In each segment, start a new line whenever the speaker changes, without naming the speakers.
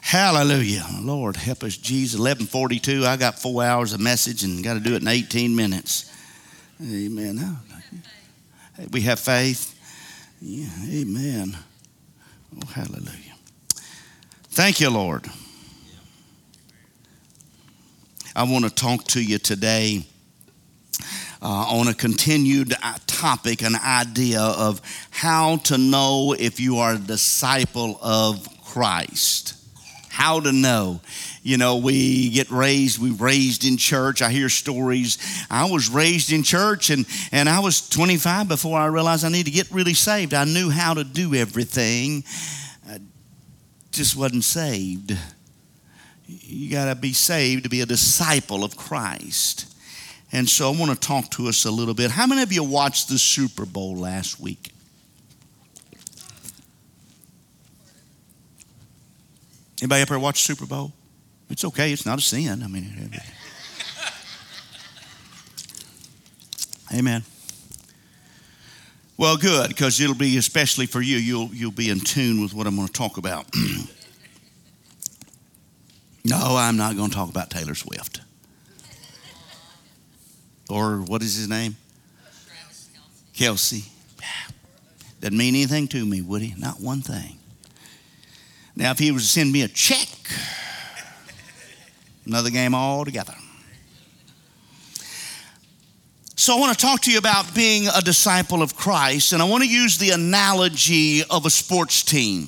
Hallelujah. Lord, help us, Jesus. 11:42. I got 4 hours of message and got to do it in 18 minutes. Amen. We have faith. Yeah, amen. Oh, hallelujah. Thank you, Lord. I want to talk to you today on a continued topic, an idea of how to know if you are a disciple of Christ. How to know. You know, we're raised in church. I hear stories. I was raised in church and I was 25 before I realized I need to get really saved. I knew how to do everything. I just wasn't saved. You got to be saved to be a disciple of Christ. And so I want to talk to us a little bit. How many of you watched the Super Bowl last week? Anybody up here watch Super Bowl? It's okay. It's not a sin. I mean, amen. Well, good, because it'll be especially for you. You'll be in tune with what I'm going to talk about. No, I'm not going to talk about Taylor Swift. Or what is his name? Kelsey. Doesn't mean anything to me, would he? Not one thing. Now, if he was to send me a check, another game altogether. So I want to talk to you about being a disciple of Christ, and I want to use the analogy of a sports team.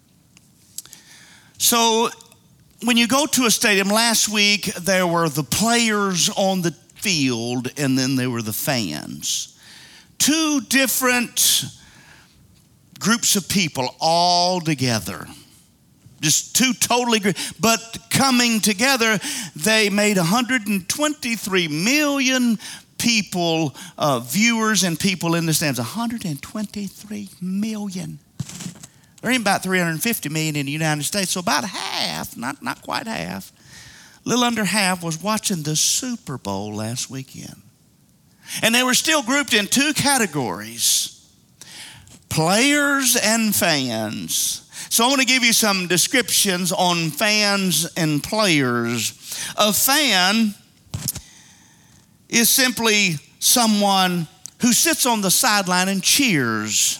So when you go to a stadium, last week there were the players on the field and then there were the fans. Two different groups of people all together. Just two totally, but coming together, they made 123 million people, viewers and people in the stands. 123 million. There ain't about 350 million in the United States, so about half, not quite half, a little under half was watching the Super Bowl last weekend. And they were still grouped in two categories, players and fans. So I want to give you some descriptions on fans and players. A fan is simply someone who sits on the sideline and cheers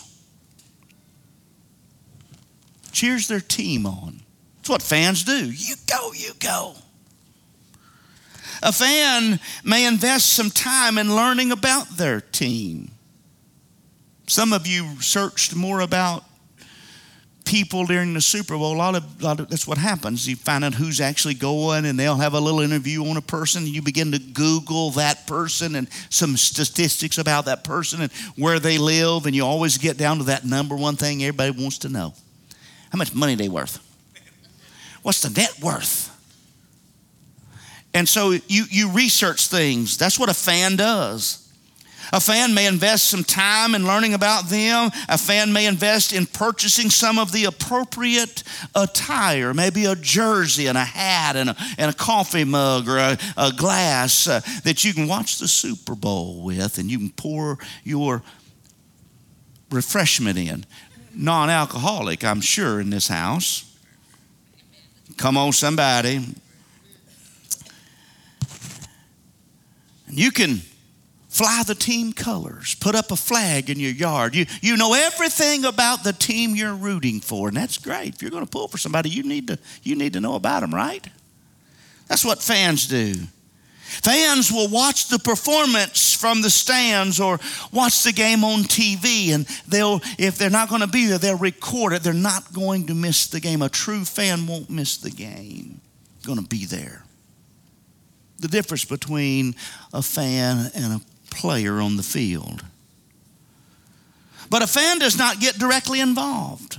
their team on. That's what fans do. You go, you go. A fan may invest some time in learning about their team. Some of you searched more about people during the Super Bowl. A lot of that's what happens. You find out who's actually going, and they'll have a little interview on a person, and you begin to Google that person and some statistics about that person and where they live, and you always get down to that number one thing everybody wants to know. How much money they worth? What's the net worth? And so you research things. That's what a fan does. A fan may invest some time in learning about them. A fan may invest in purchasing some of the appropriate attire, maybe a jersey and a hat and a coffee mug or a glass that you can watch the Super Bowl with, and you can pour your refreshment in. Non-alcoholic, I'm sure, in this house. Come on, somebody. And you can fly the team colors, put up a flag in your yard. You know everything about the team you're rooting for, and that's great. If you're going to pull for somebody, you need to know about them, right? That's what fans do. Fans will watch the performance from the stands or watch the game on TV, and if they're not going to be there, they'll record it. They're not going to miss the game. A true fan won't miss the game. They're going to be there. The difference between a fan and a player on the field. But a fan does not get directly involved.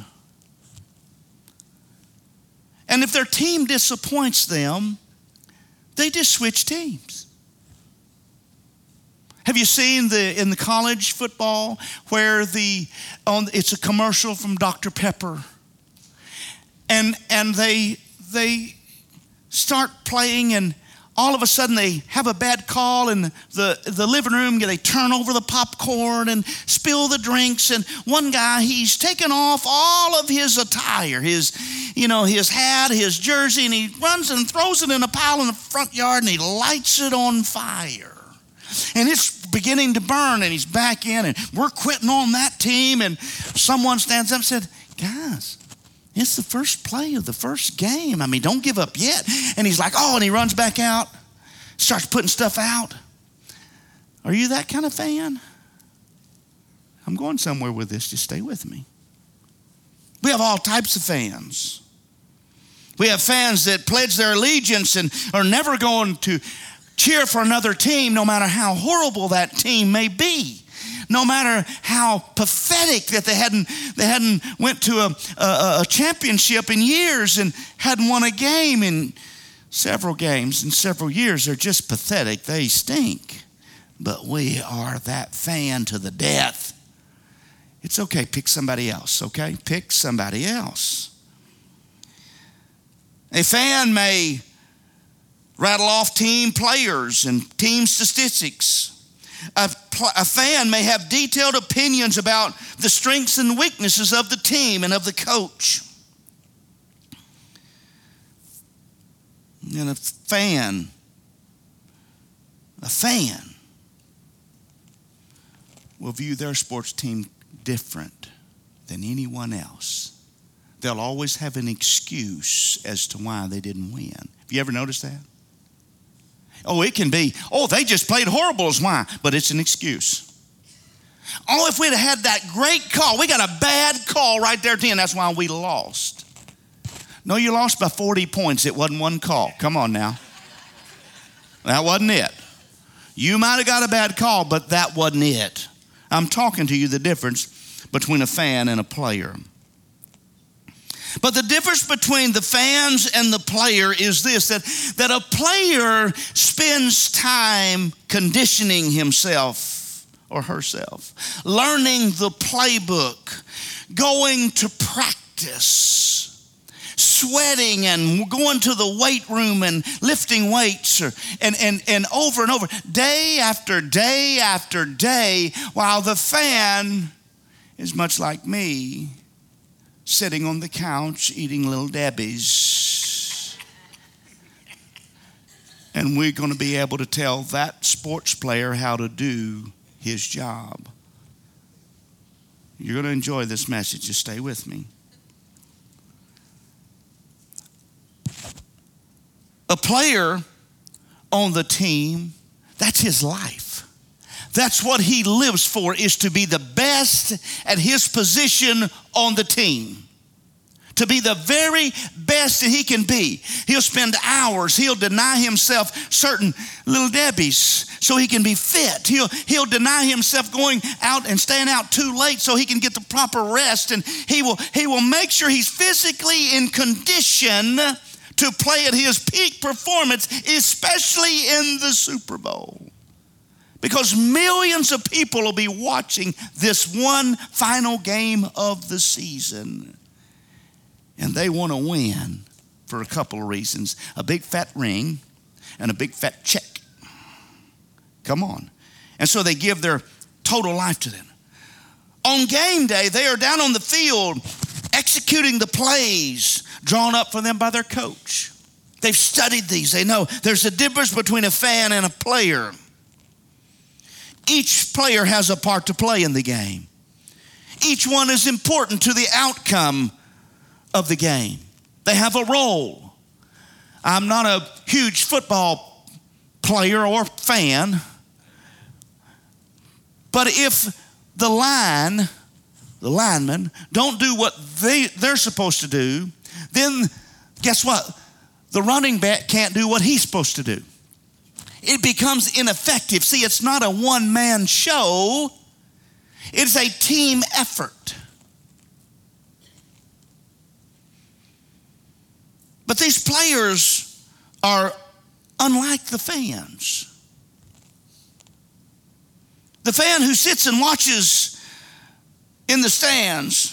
And if their team disappoints them, they just switch teams. Have you seen in the college football where it's a commercial from Dr. Pepper, and they start playing, and all of a sudden they have a bad call in the living room. They turn over the popcorn and spill the drinks. And one guy, he's taken off all of his attire, his his hat, his jersey, and he runs and throws it in a pile in the front yard, and he lights it on fire. And it's beginning to burn, and he's back in, and we're quitting on that team. And someone stands up and said, guys, it's the first play of the first game. I mean, don't give up yet. And he's like, oh, and he runs back out, starts putting stuff out. Are you that kind of fan? I'm going somewhere with this. Just stay with me. We have all types of fans. We have fans that pledge their allegiance and are never going to cheer for another team, no matter how horrible that team may be, no matter how pathetic that they hadn't went to a championship in years and hadn't won a game in several games in several years. They're just pathetic. They stink. But we are that fan to the death. It's okay. Pick somebody else, okay? Pick somebody else. A fan may rattle off team players and team statistics. A fan may have detailed opinions about the strengths and weaknesses of the team and of the coach. And a fan will view their sports team different than anyone else. They'll always have an excuse as to why they didn't win. Have you ever noticed that? Oh, it can be, they just played horrible is why, but it's an excuse. Oh, if we'd have had that great call, we got a bad call right there at the end, that's why we lost. No, you lost by 40 points. It wasn't one call. Come on now. That wasn't it. You might have got a bad call, but that wasn't it. I'm talking to you the difference between a fan and a player. But the difference between the fans and the player is this, that a player spends time conditioning himself or herself, learning the playbook, going to practice, sweating and going to the weight room and lifting weights and over, day after day after day, while the fan is much like me, sitting on the couch eating Little Debbie's. And we're going to be able to tell that sports player how to do his job. You're going to enjoy this message. Just stay with me. A player on the team, that's his life. That's what he lives for, is to be the best at his position on the team. To be the very best that he can be. He'll spend hours, he'll deny himself certain Little Debbies so he can be fit. He'll deny himself going out and staying out too late so he can get the proper rest. And he will make sure he's physically in condition to play at his peak performance, especially in the Super Bowl. Because millions of people will be watching this one final game of the season. And they want to win for a couple of reasons. A big fat ring and a big fat check. Come on. And so they give their total life to them. On game day, they are down on the field executing the plays drawn up for them by their coach. They've studied these. They know there's a difference between a fan and a player. Each player has a part to play in the game. Each one is important to the outcome of the game. They have a role. I'm not a huge football player or fan, but if the linemen don't do what they're supposed to do, then guess what? The running back can't do what he's supposed to do. It becomes ineffective. See, it's not a one-man show. It's a team effort. But these players are unlike the fans. The fan who sits and watches in the stands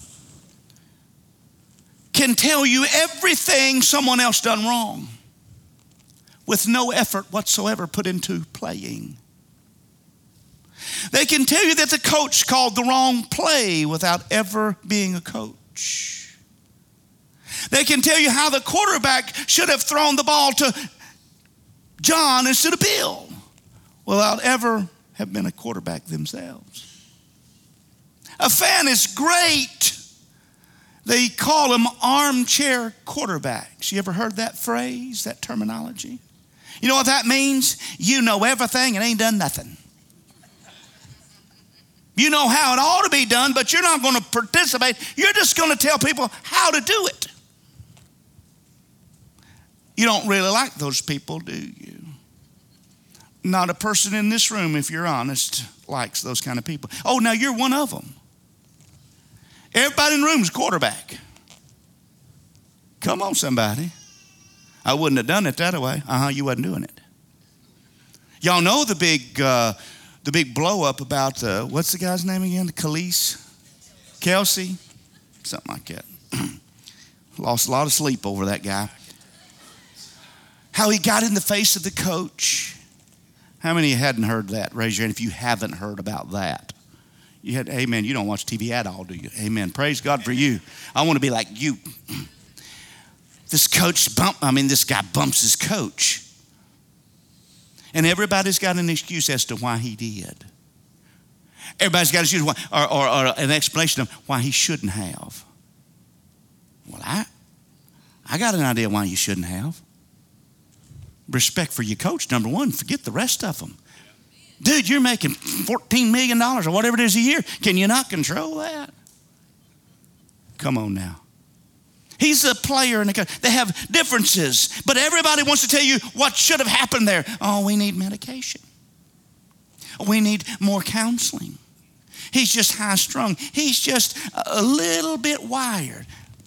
can tell you everything someone else done wrong with no effort whatsoever put into playing. They can tell you that the coach called the wrong play without ever being a coach. They can tell you how the quarterback should have thrown the ball to John instead of Bill without ever have been a quarterback themselves. A fan is great. They call them armchair quarterbacks. You ever heard that phrase, that terminology? You know what that means? You know everything and ain't done nothing. You know how it ought to be done, but you're not going to participate. You're just going to tell people how to do it. You don't really like those people, do you? Not a person in this room, if you're honest, likes those kind of people. Oh, now you're one of them. Everybody in the room is a quarterback. Come on, somebody. I wouldn't have done it that way. You wasn't doing it. Y'all know the big blow up about, what's the guy's name again? Kelsey? Something like that. Lost a lot of sleep over that guy. How he got in the face of the coach. How many of you hadn't heard that? Raise your hand if you haven't heard about that. Amen, you don't watch TV at all, do you? Amen, praise God for you. I want to be like you. This guy bumps his coach. And everybody's got an excuse as to why he did. Everybody's got an excuse or an explanation of why he shouldn't have. Well, I got an idea why you shouldn't have. Respect for your coach, number one. Forget the rest of them. Dude, you're making $14 million or whatever it is a year. Can you not control that? Come on now. He's a player and they have differences, but everybody wants to tell you what should have happened there. Oh, we need medication. We need more counseling. He's just high strung. He's just a little bit wired.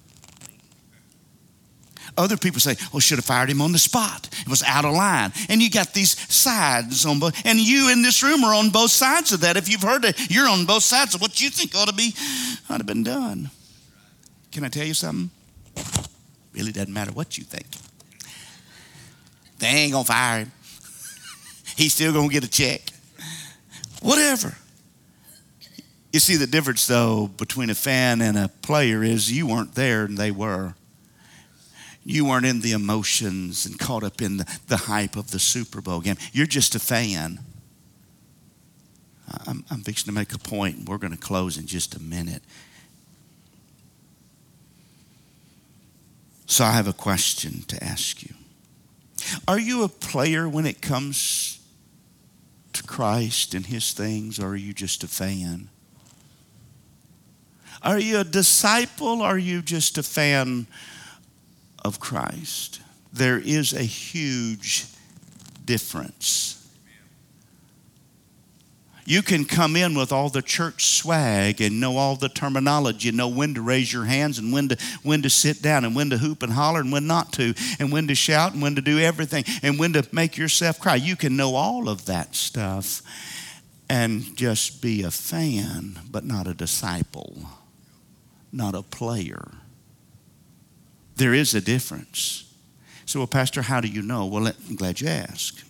Other people say, oh, should have fired him on the spot. It was out of line. And you got these sides on both. And you in this room are on both sides of that. If you've heard it, you're on both sides of what you think ought to been done. Can I tell you something? Really doesn't matter what you think. They ain't going to fire him. He's still going to get a check. Whatever. You see, the difference, though, between a fan and a player is you weren't there and they were. You weren't in the emotions and caught up in the hype of the Super Bowl game. You're just a fan. I'm fixing to make a point, and we're going to close in just a minute. So I have a question to ask you. Are you a player when it comes to Christ and his things, or are you just a fan? Are you a disciple, or are you just a fan of Christ? There is a huge difference. You can come in with all the church swag and know all the terminology, know when to raise your hands and when to sit down and when to hoop and holler and when not to, and when to shout and when to do everything and when to make yourself cry. You can know all of that stuff and just be a fan, but not a disciple, not a player. There is a difference. So, well, Pastor, how do you know? Well, I'm glad you asked.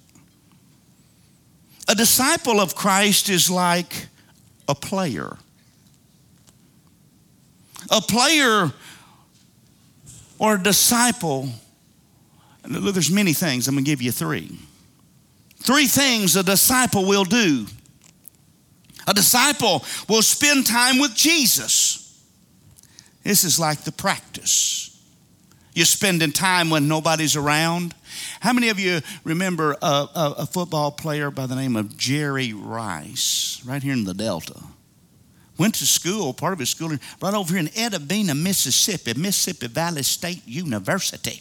A disciple of Christ is like a player. A player or a disciple, there's many things. I'm going to give you three. Three things a disciple will do. A disciple will spend time with Jesus. This is like the practice. You're spending time when nobody's around. How many of you remember a football player by the name of Jerry Rice, right here in the Delta? Went to school, part of his schooling, right over here in Edabina, Mississippi Valley State University.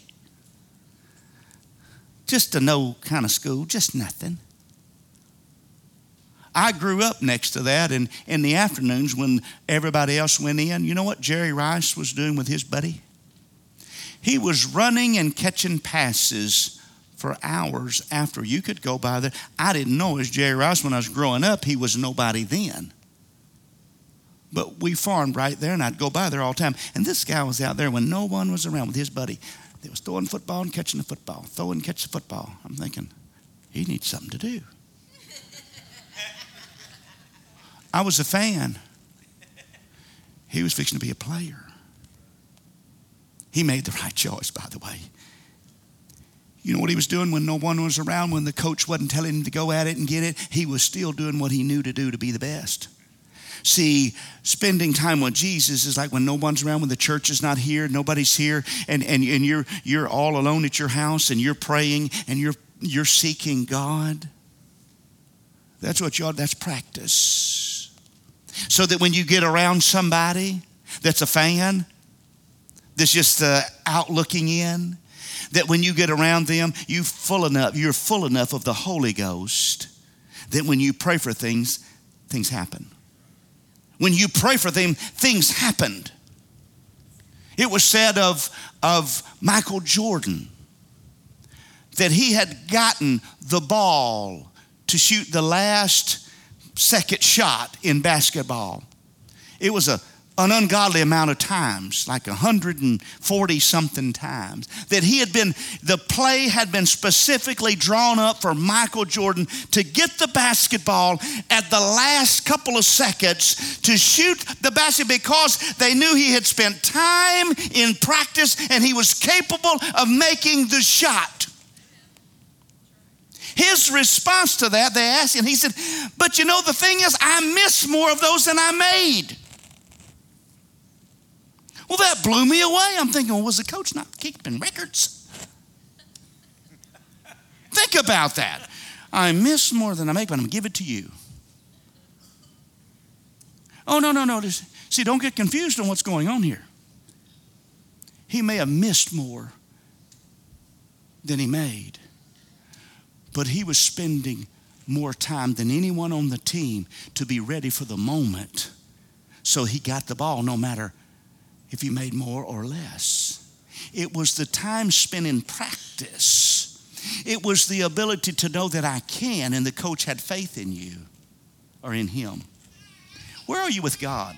Just a no kind of school, just nothing. I grew up next to that, and in the afternoons when everybody else went in, you know what Jerry Rice was doing with his buddy? He was running and catching passes for hours after. You could go by there. I didn't know it was Jerry Rice when I was growing up. He was nobody then. But we farmed right there, and I'd go by there all the time. And this guy was out there when no one was around with his buddy. They was throwing football and catching the football, throw and catch the football. I'm thinking, he needs something to do. I was a fan. He was fixing to be a player. He made the right choice, by the way. You know what he was doing when no one was around, when the coach wasn't telling him to go at it and get it? He was still doing what he knew to do to be the best. See, spending time with Jesus is like when no one's around, when the church is not here, nobody's here, and you're all alone at your house and you're praying and you're seeking God. That's that's practice. So that when you get around somebody that's a fan, that's just out looking in, that when you get around them, you're full enough of the Holy Ghost that when you pray for things happen. When you pray for them, things happened. It was said of Michael Jordan that he had gotten the ball to shoot the last second shot in basketball. It was an ungodly amount of times, like 140 something times, that the play had been specifically drawn up for Michael Jordan to get the basketball at the last couple of seconds to shoot the basket, because they knew he had spent time in practice and he was capable of making the shot. His response to that, they asked him, he said, but you know, the thing is, I missed more of those than I made. Well, that blew me away. I'm thinking, well, was the coach not keeping records? Think about that. I miss more than I make, but I'm going to give it to you. Oh, no. See, don't get confused on what's going on here. He may have missed more than he made, but he was spending more time than anyone on the team to be ready for the moment. So he got the ball no matter if he made more or less. It was the time spent in practice. It was the ability to know that I can, and the coach had faith in you or in him. Where are you with God?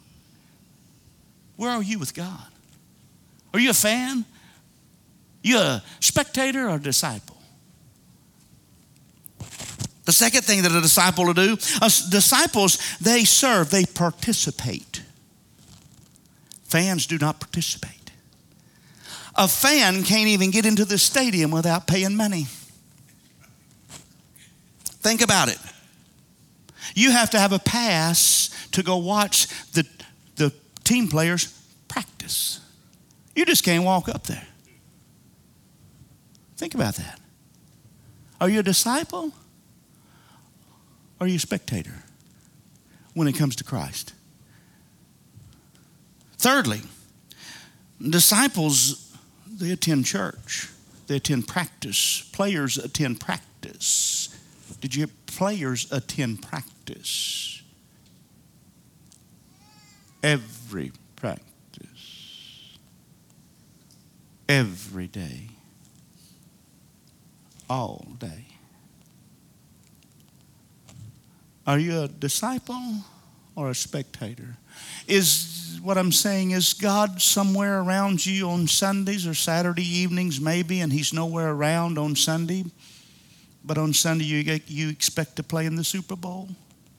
Where are you with God? Are you a fan? You a spectator or a disciple? The second thing that a disciple will do, disciples, they serve, they participate. Fans do not participate. A fan can't even get into the stadium without paying money. Think about it. You have to have a pass to go watch the team players practice. You just can't walk up there. Think about that. Are you a disciple? Or are you a spectator when it comes to Christ? Thirdly, disciples, they attend church. They attend practice. Players attend practice. Did you hear? Players attend practice. Every practice. Every day. All day. Are you a disciple or a spectator? What I'm saying is, God somewhere around you on Sundays or Saturday evenings maybe, and he's nowhere around on Sunday, but on Sunday you expect to play in the Super Bowl?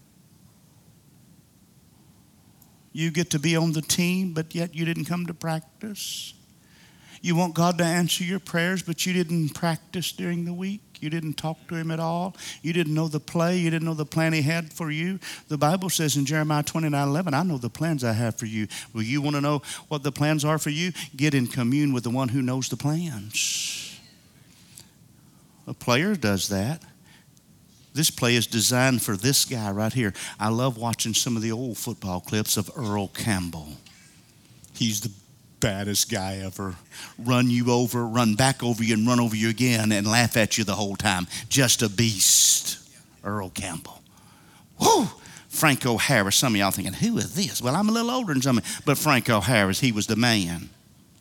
You get to be on the team, but yet you didn't come to practice? You want God to answer your prayers, but you didn't practice during the week? You didn't talk to him at all? You didn't know the play? You didn't know the plan he had for you? The Bible says in Jeremiah 29:11, I know the plans I have for you. Well, you want to know what the plans are for you? Get in commune with the one who knows the plans. A player does that. This play is designed for this guy right here. I love watching some of the old football clips of Earl Campbell. He's the baddest guy ever. Run you over, run back over you, and run over you again and laugh at you the whole time. Just a beast. Earl Campbell. Whoo! Franco Harris. Some of y'all thinking, who is this? Well, I'm a little older than some of you, but Franco Harris, he was the man.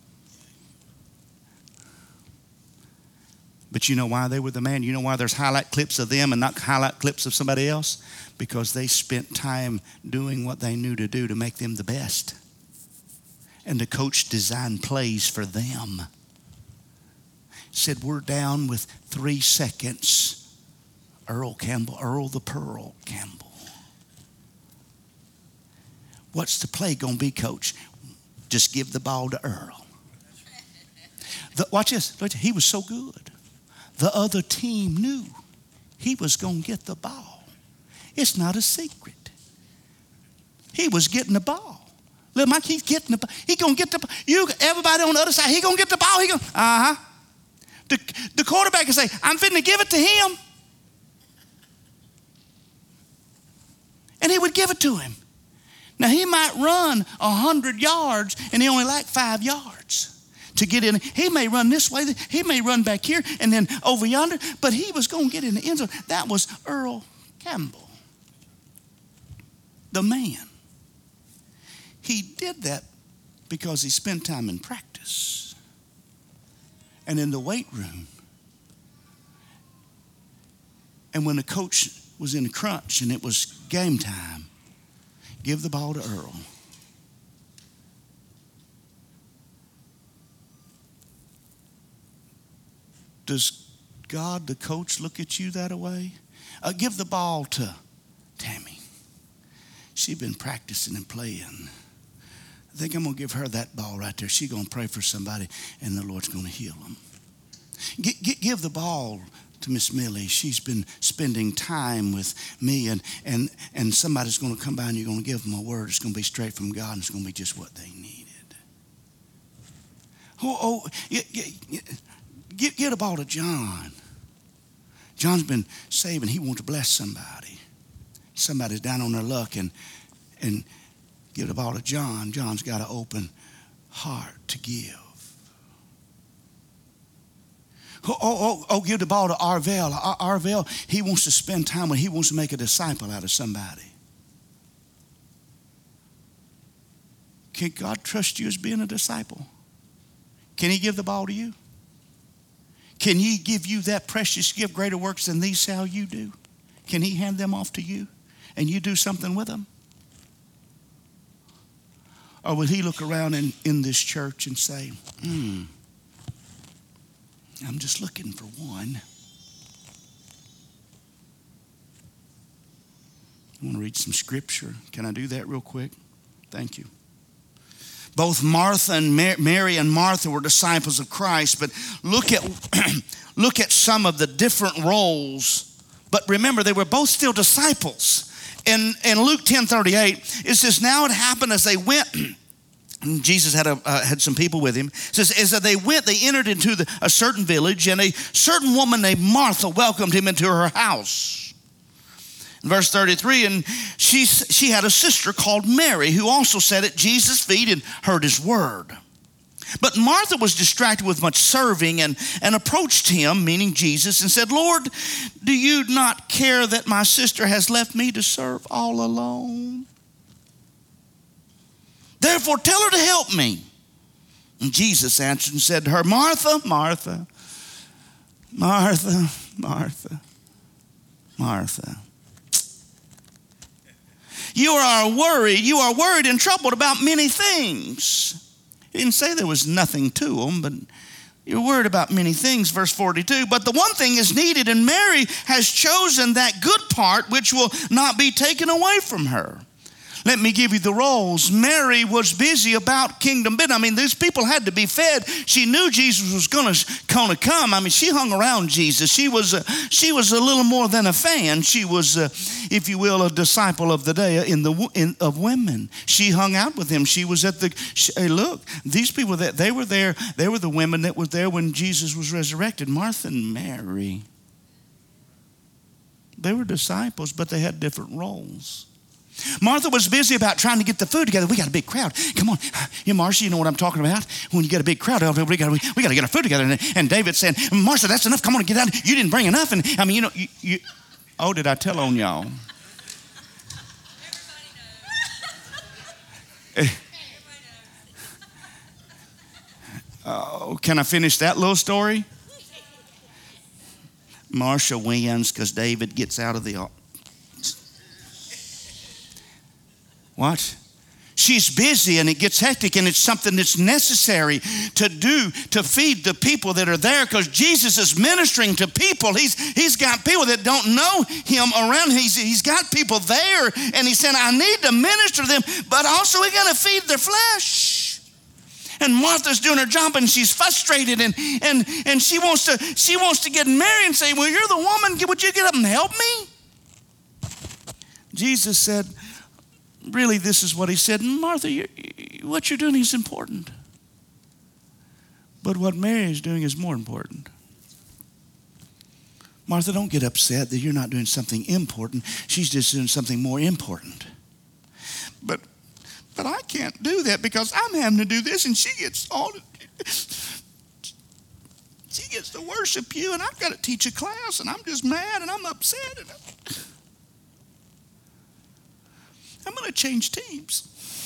But you know why they were the man? You know why there's highlight clips of them and not highlight clips of somebody else? Because they spent time doing what they knew to do to make them the best. And the coach designed plays for them. Said, we're down with 3 seconds. Earl the Pearl Campbell. What's the play going to be, coach? Just give the ball to Earl. Watch this. He was so good. The other team knew he was going to get the ball. It's not a secret. He was getting the ball. Little Mike, he's getting the ball. He's going to get the ball. Everybody on the other side, he's going to get the ball. The quarterback can say, I'm fitting to give it to him. And he would give it to him. Now, he might run 100 yards, and he only lacked 5 yards to get in. He may run this way. He may run back here and then over yonder, but he was going to get in the end zone. That was Earl Campbell, the man. He did that because he spent time in practice and in the weight room. And when the coach was in a crunch and it was game time, give the ball to Earl. Does God, the coach, look at you that way? Give the ball to Tammy. She's been practicing and playing. I think I'm going to give her that ball right there. She's going to pray for somebody, and the Lord's going to heal them. Give the ball to Miss Millie. She's been spending time with me, and somebody's going to come by and you're going to give them a word. It's going to be straight from God, and it's going to be just what they needed. Get a ball to John. John's been saving. He wants to bless somebody. Somebody's down on their luck, and give the ball to John. John's got an open heart to give. Give the ball to Arvell. Arvell, he wants to spend time with, he wants to make a disciple out of somebody. Can God trust you as being a disciple? Can he give the ball to you? Can he give you that precious gift, greater works than these shall you do? Can he hand them off to you and you do something with them? Or will he look around in this church and say, I'm just looking for one. I want to read some scripture. Can I do that real quick? Thank you. Both Martha and Mary and Martha were disciples of Christ, but look at some of the different roles. But remember, they were both still disciples. In Luke 10:38, it says, now it happened as they went. And Jesus had some people with him. It says, as they went, they entered into a certain village, and a certain woman named Martha welcomed him into her house. In verse 33, and she had a sister called Mary, who also sat at Jesus' feet and heard his word. But Martha was distracted with much serving and approached him, meaning Jesus, and said, Lord, do you not care that my sister has left me to serve all alone? Therefore, tell her to help me. And Jesus answered and said to her, Martha, Martha, Martha, Martha, Martha. You are worried and troubled about many things. He didn't say there was nothing to them, but you're worried about many things. Verse 42, but the one thing is needed, and Mary has chosen that good part which will not be taken away from her. Let me give you the roles. Mary was busy about kingdom business. I mean, these people had to be fed. She knew Jesus was going to come. I mean, she hung around Jesus. She was a little more than a fan. She was, if you will, a disciple of the day of women. She hung out with him. She was at hey, look, these people that they were there. They were the women that were there when Jesus was resurrected. Martha and Mary. They were disciples, but they had different roles. Martha was busy about trying to get the food together. We got a big crowd. Come on. Marcia, you know what I'm talking about? When you get a big crowd, we got to get our food together. And David's saying, Marcia, that's enough. Come on, get out. You didn't bring enough. And I mean, oh, did I tell on y'all? Everybody knows. Oh, can I finish that little story? Marcia wins because David gets out of the... What? She's busy and it gets hectic, and it's something that's necessary to do to feed the people that are there, because Jesus is ministering to people. He's got people that don't know him around. He's got people there, and he said, I need to minister to them, but also we got to feed their flesh. And Martha's doing her job, and she's frustrated, and she wants to get Mary and say, well, you're the woman. Would you get up and help me? Jesus said, really, this is what he said. Martha, what you're doing is important. But what Mary is doing is more important. Martha, don't get upset that you're not doing something important. She's just doing something more important. But I can't do that because I'm having to do this, and she gets to worship you, and I've got to teach a class, and I'm just mad, and I'm upset. And I'm going to change teams.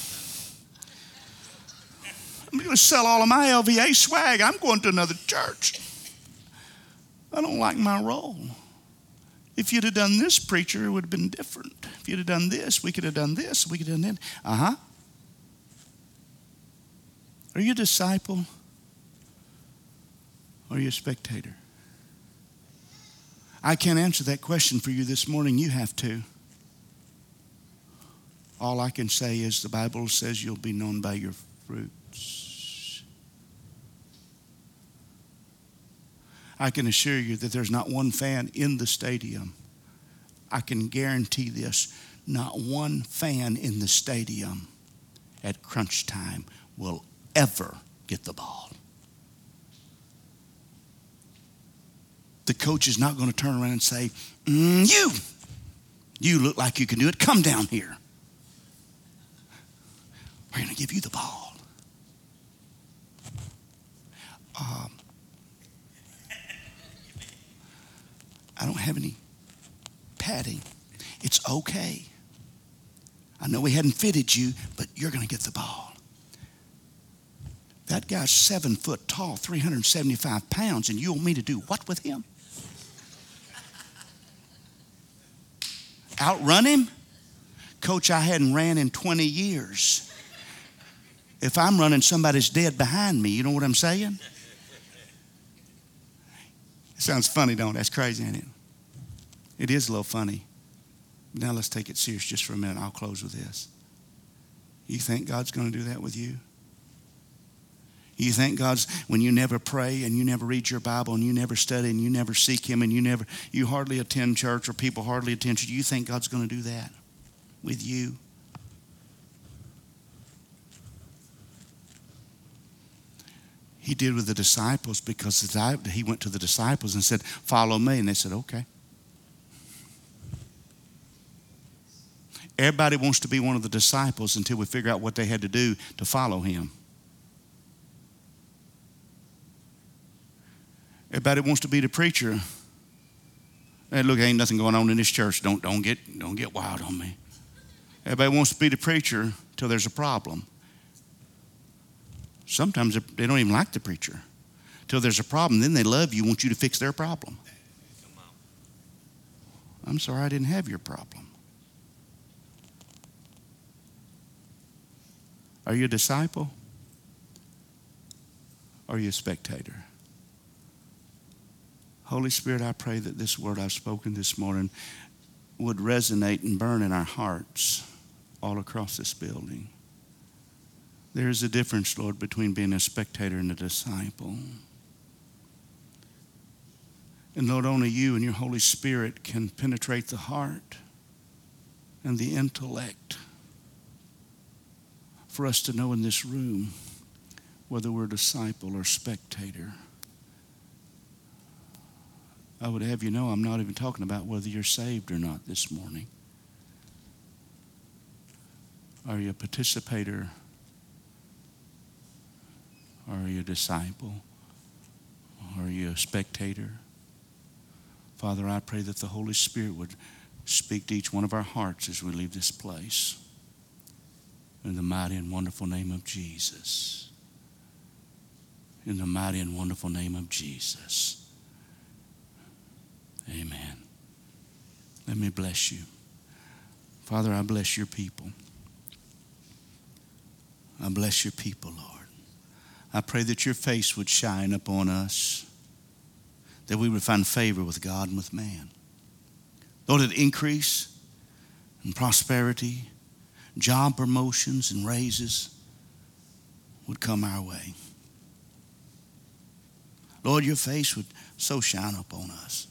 I'm going to sell all of my LVA swag. I'm going to another church. I don't like my role. If you'd have done this, preacher, it would have been different. If you'd have done this, we could have done this, we could have done that. Uh-huh. Are you a disciple? Or are you a spectator? I can't answer that question for you this morning. You have to. All I can say is the Bible says you'll be known by your fruits. I can assure you that there's not one fan in the stadium. I can guarantee this. Not one fan in the stadium at crunch time will ever get the ball. The coach is not going to turn around and say, you look like you can do it. Come down here. We're going to give you the ball. I don't have any padding. It's okay. I know we hadn't fitted you, but you're going to get the ball. That guy's 7 foot tall, 375 pounds, and you want me to do what with him? Outrun him? Coach, I hadn't ran in 20 years. If I'm running, somebody's dead behind me. You know what I'm saying? It sounds funny, don't it? That's crazy, ain't it? It is a little funny. Now let's take it serious just for a minute. I'll close with this. You think God's going to do that with you? You think God's, when you never pray and you never read your Bible and you never study and you never seek Him and you hardly attend church or people hardly attend church, you think God's going to do that with you? He did with the disciples because He went to the disciples and said, follow me. And they said, okay. Everybody wants to be one of the disciples until we figure out what they had to do to follow Him. Everybody wants to be the preacher. Hey, look, ain't nothing going on in this church. Don't get wild on me. Everybody wants to be the preacher till there's a problem. Sometimes they don't even like the preacher. Till there's a problem, then they love you, want you to fix their problem. I'm sorry I didn't have your problem. Are you a disciple? Or are you a spectator? Holy Spirit, I pray that this word I've spoken this morning would resonate and burn in our hearts all across this building. There is a difference, Lord, between being a spectator and a disciple. And Lord, only you and your Holy Spirit can penetrate the heart and the intellect for us to know in this room whether we're a disciple or spectator. I would have you know I'm not even talking about whether you're saved or not this morning. Are you a participator? Or are you a disciple? Or are you a spectator? Father, I pray that the Holy Spirit would speak to each one of our hearts as we leave this place. In the mighty and wonderful name of Jesus. In the mighty and wonderful name of Jesus. Amen. Let me bless you. Father, I bless your people. I bless your people, Lord. I pray that your face would shine upon us, that we would find favor with God and with man. Lord, that increase and prosperity, job promotions and raises would come our way. Lord, your face would so shine upon us.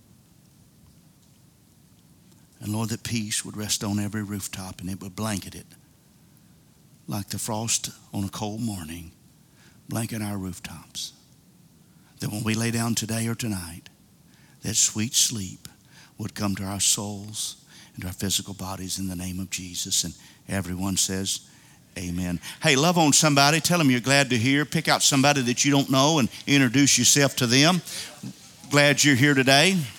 And Lord, that peace would rest on every rooftop and it would blanket it like the frost on a cold morning, blanket our rooftops. That when we lay down today or tonight, that sweet sleep would come to our souls and our physical bodies in the name of Jesus. And everyone says, amen. Hey, love on somebody. Tell them you're glad to hear. Pick out somebody that you don't know and introduce yourself to them. Glad you're here today.